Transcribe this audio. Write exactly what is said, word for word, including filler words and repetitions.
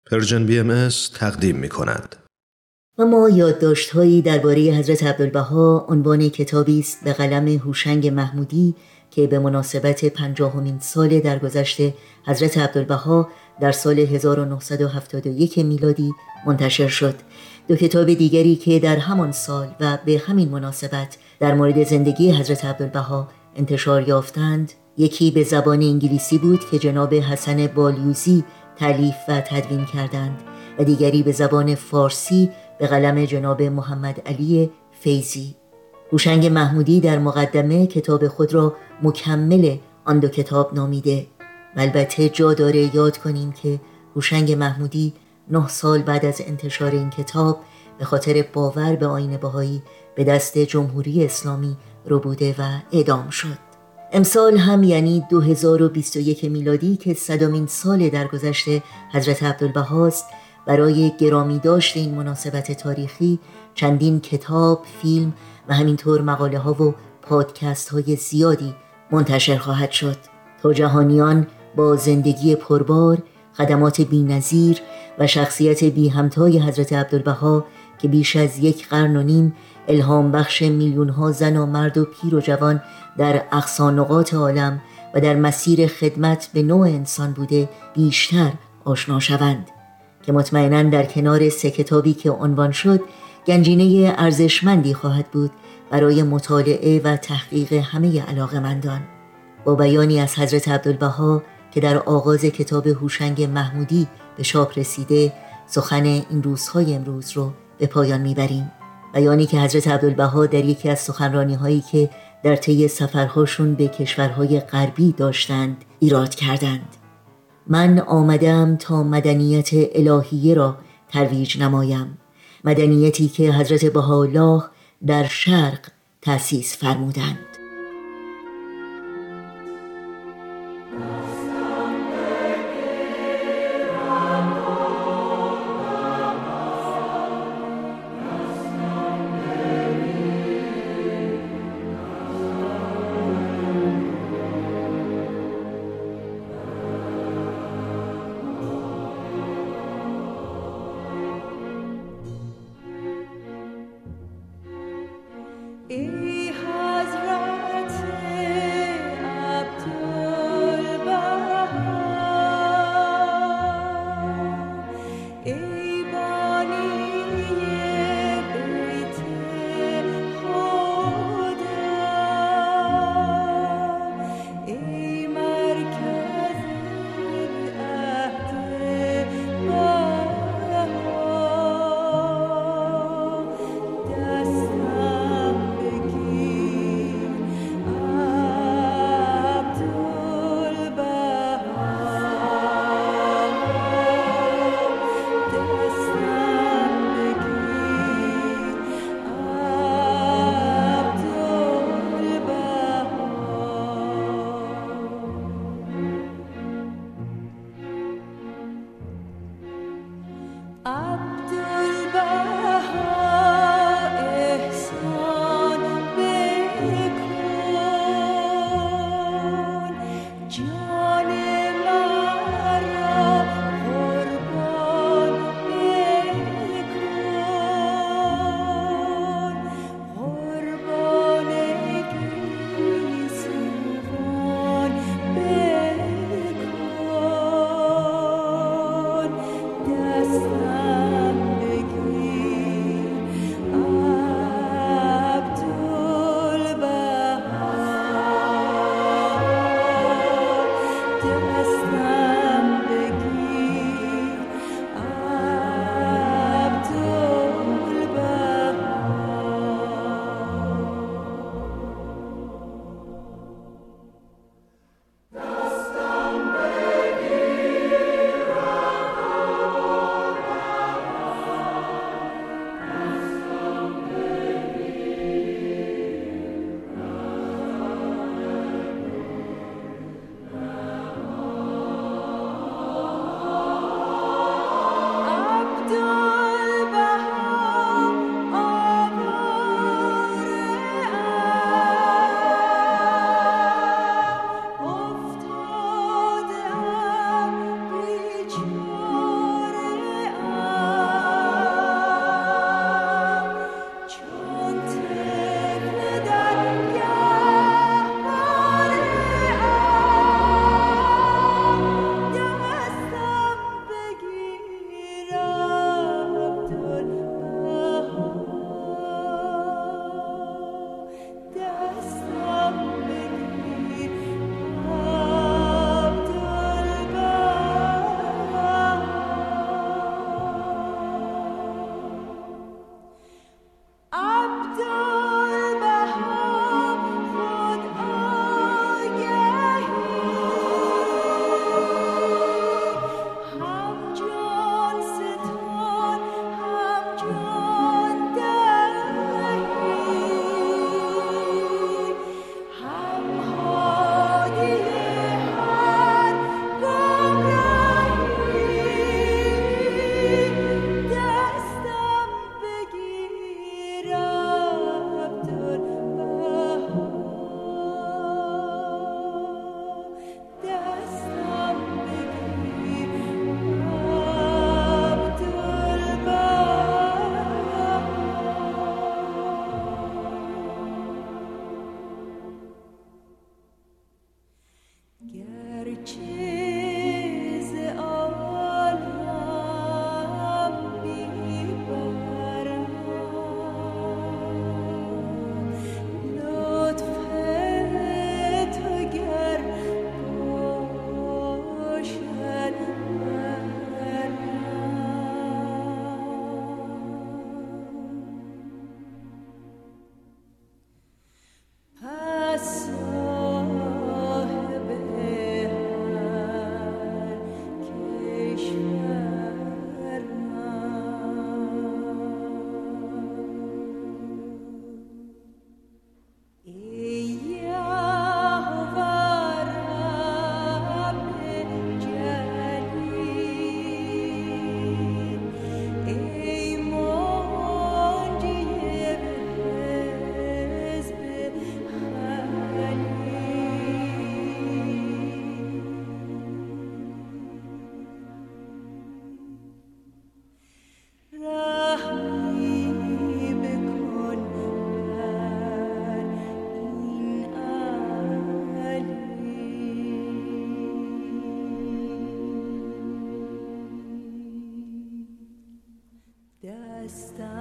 پرژن بی ام اس تقدیم می کند. و ما یادداشت‌هایی درباره حضرت عبدالبها عنوان کتابی است به قلم هوشنگ محمودی که به مناسبت پنجاهمین سال درگذشت حضرت عبدالبها در سال هزار و نهصد و هفتاد و یک میلادی منتشر شد. دو کتاب دیگری که در همان سال و به همین مناسبت در مورد زندگی حضرت عبدالبها انتشار یافتند، یکی به زبان انگلیسی بود که جناب حسن بالیوزی تألیف و تدوین کردند و دیگری به زبان فارسی به قلم جناب محمد علی فیضی. هوشنگ محمودی در مقدمه کتاب خود را مکمل آن دو کتاب نامیده. البته جا داره یاد کنیم که هوشنگ محمودی نه سال بعد از انتشار این کتاب به خاطر باور به آیین بهایی به دست جمهوری اسلامی ربوده و اعدام شد. امسال هم یعنی دو هزار و بیست و یک میلادی که صدمین سال درگذشت حضرت عبدالبهاست، برای گرامی داشت این مناسبت تاریخی چندین کتاب، فیلم و همینطور مقاله ها و پادکست های زیادی منتشر خواهد شد تا جهانیان با زندگی پربار، خدمات بی‌نظیر و شخصیت بی همتای حضرت عبدالبها که بیش از یک قرن و نیم الهام بخش میلیون ها زن و مرد و پیر و جوان در اقصی نقاط عالم و در مسیر خدمت به نوع انسان بوده بیشتر آشنا شوند، که مطمئناً در کنار سه کتابی که عنوان شد گنجینه ارزشمندی خواهد بود برای مطالعه و تحقیق همه علاقه‌مندان. با بیانی از حضرت عبدالبها که در آغاز کتاب هوشنگ محمودی به چاپ رسیده، سخن این روزهای امروز رو به پایان میبریم. بیانی که حضرت عبدالبها در یکی از سخنرانی‌هایی که در طی سفرهاشون به کشورهای غربی داشتند ایراد کردند. من آمدم تا مدنیت الهیه را ترویج نمایم، مدنیتی که حضرت بهاءالله در شرق تأسیس فرمودند. ای حضرت عبدالبها، ای بانی بیت خدا، ای مرکز عهد بها، دستم بگیر عبدالبها، دستم بگیر عبدالبها. عبدالبها احسان بکن، جان مرا قربان بکن، قربانگی سوان بکن، دستم دانستم